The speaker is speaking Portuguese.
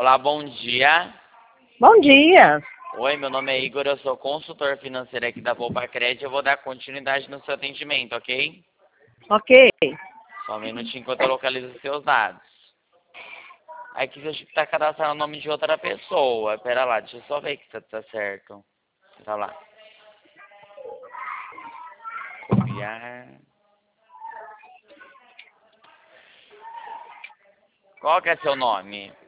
Olá, bom dia. Bom dia. Oi, meu nome é Igor, eu sou consultor financeiro aqui da Poupa Crédito. Eu vou dar continuidade no seu atendimento, ok? Ok. Só um minutinho enquanto eu localizo os seus dados. Aqui você está cadastrando o nome de outra pessoa. Pera lá, deixa eu só ver que tá certo. Tá lá. Copiar. Qual que é seu nome?